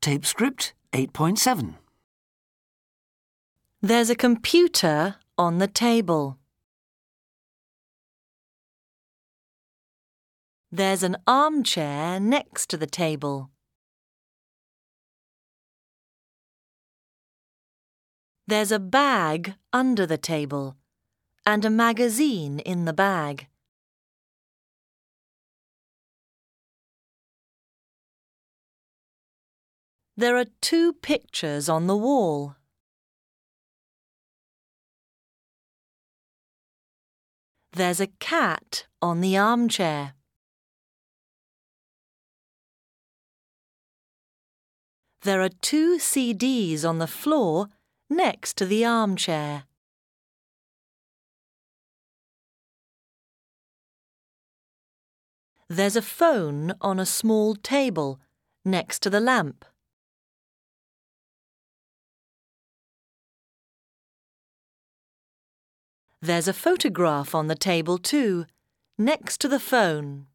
Tape script 8.7. There's a computer on the table. There's an armchair next to the table. There's a bag under the table and a magazine in the bag. There are 2 pictures on the wall. There's a cat on the armchair. There are 2 CDs on the floor next to the armchair. There's a phone on a small table next to the lamp. There's a photograph on the table too, next to the phone.